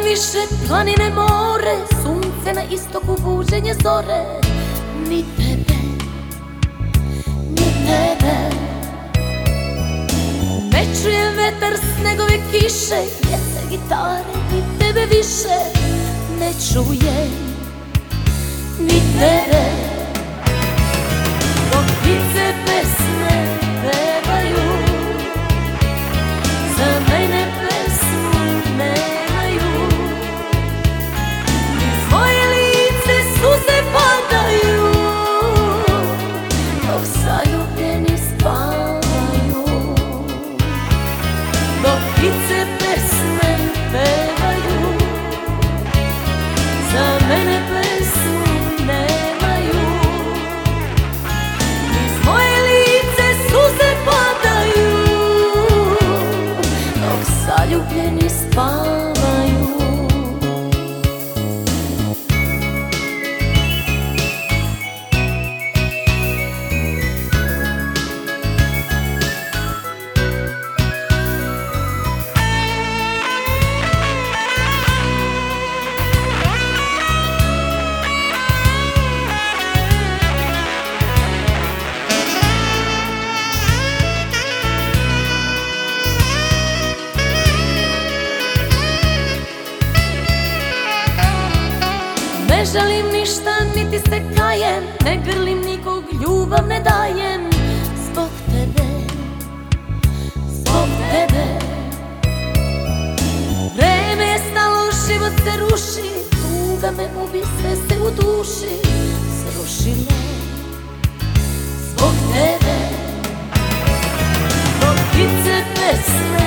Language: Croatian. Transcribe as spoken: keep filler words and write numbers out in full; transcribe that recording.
više planine, more, sunce na istoku, buđenje zore. Ni tebe, ni tebe. Ne čujem vetar, snegove kiše, jese gitare, ni tebe više. Ne čujem ni tebe. Dok ptice pesme pevaju, za mene pesmu nemaju. Iz moje lice suze padaju, dok zaljubljeni spavaju. Dok ptice pesme pevaju, za mene pesmu nemaju. Iz moje lice suze padaju, dok zaljubljeni spavaju. Ne želim ništa, niti se kajem, ne grlim nikog, ljubav ne dajem. Zbog tebe, zbog tebe. Vreme je stalo, život se ruši, tuga me ubi, sve se u duši srušilo. Zbog tebe, zbog ptice pesme